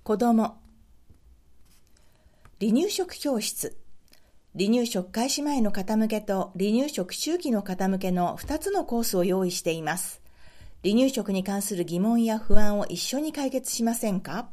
子ども。離乳食教室。離乳食開始前の方向けと離乳食中期の方向けの2つのコースを用意しています。離乳食に関する疑問や不安を一緒に解決しませんか？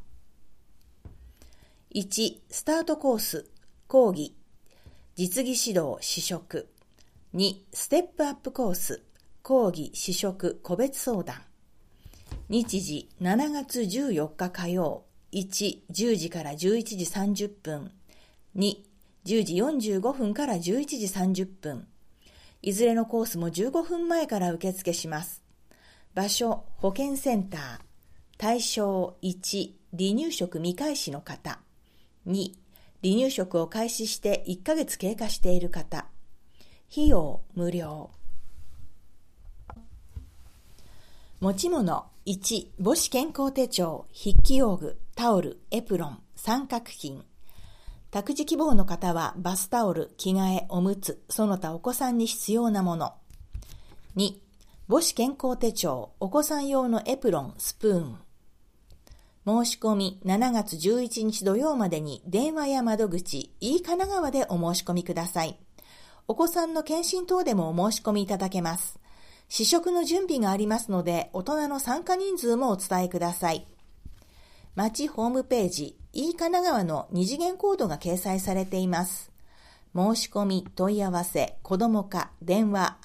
1. スタートコース、講義、実技指導、試食。2. ステップアップコース、講義、試食、個別相談。日時7月14日火曜。1、10時から11時30分。2、10時45分から11時30分。いずれのコースも15分前から受付します。場所、保健センター。対象1、離乳食未開始の方。2、離乳食を開始して1ヶ月経過している方。費用無料。持ち物1、母子健康手帳、筆記用具、タオル、エプロン、三角巾。託児希望の方はバスタオル、着替え、おむつ、その他お子さんに必要なもの。2、母子健康手帳、お子さん用のエプロン、スプーン。申し込み7月11日土曜までに電話や窓口、神奈川でお申し込みください。お子さんの検診等でもお申し込みいただけます。試食の準備がありますので、大人の参加人数もお伝えください。町ホームページ、神奈川の二次元コードが掲載されています。申し込み、問い合わせ、子ども課、電話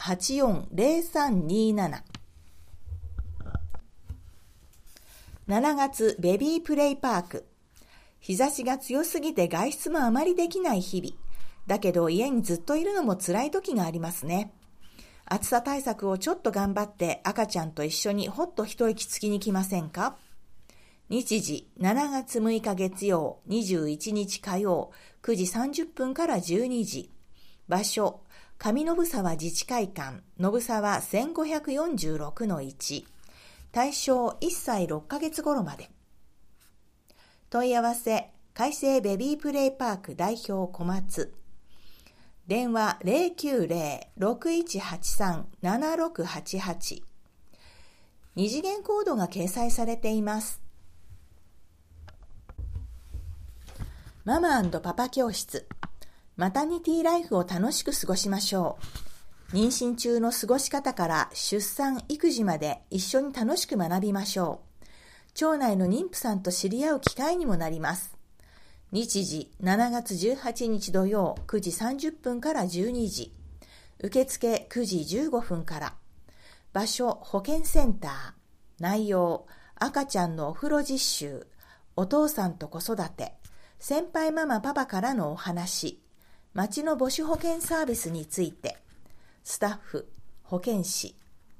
840327。7月ベビープレイパーク。日差しが強すぎて外出もあまりできない日々。だけど家にずっといるのも辛い時がありますね。暑さ対策をちょっと頑張って赤ちゃんと一緒にほっと一息つきに来ませんか？日時7月6日月曜、21日火曜、9時30分から12時。場所、上延沢自治会館、延沢 1546-1。対象1歳6ヶ月頃まで。問い合わせ、海星ベビープレイパーク代表小松。電話 090-6183-7688。二次元コードが掲載されています。ママ&パパ教室。マタニティライフを楽しく過ごしましょう。妊娠中の過ごし方から出産・育児まで一緒に楽しく学びましょう。町内の妊婦さんと知り合う機会にもなります。日時7月18日土曜9時30分から12時。受付9時15分から。場所保健センター。内容赤ちゃんのお風呂実習。お父さんと子育て。先輩ママパパからのお話。町の母子保健サービスについて。スタッフ、保健師。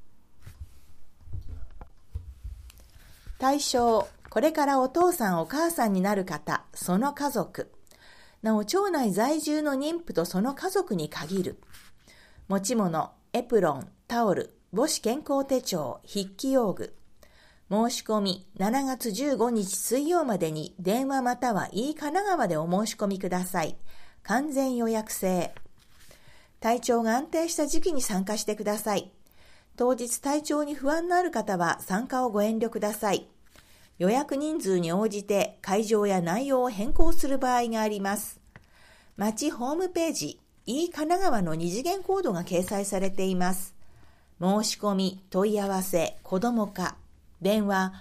対象、これからお父さんお母さんになる方、その家族。なお、町内在住の妊婦とその家族に限る。持ち物、エプロン、タオル、母子健康手帳、筆記用具。申し込み、7月15日水曜までに電話または神奈川でお申し込みください。完全予約制。体調が安定した時期に参加してください。当日体調に不安のある方は参加をご遠慮ください。予約人数に応じて会場や内容を変更する場合があります。町ホームページ、神奈川の二次元コードが掲載されています。申し込み、問い合わせ、子ども課、電話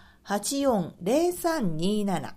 840327。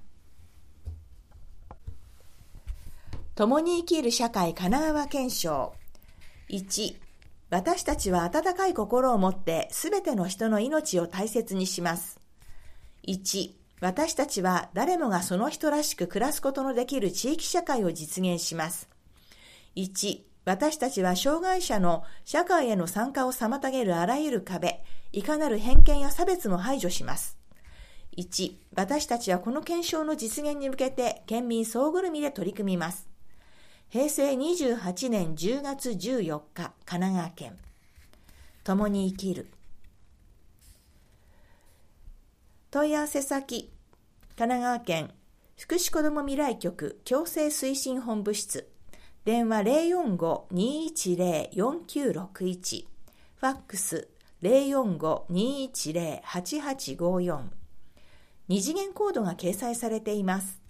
共に生きる社会神奈川憲章。1、私たちは温かい心を持ってすべての人の命を大切にします。1、私たちは誰もがその人らしく暮らすことのできる地域社会を実現します。1、私たちは障害者の社会への参加を妨げるあらゆる壁、いかなる偏見や差別も排除します。1、私たちはこの憲章の実現に向けて県民総ぐるみで取り組みます。平成28年10月14日、神奈川県。共に生きる。問い合わせ先、神奈川県福祉子ども未来局共生推進本部室。電話 045-210-4961。ファックス 045-210-8854。 二次元コードが掲載されています。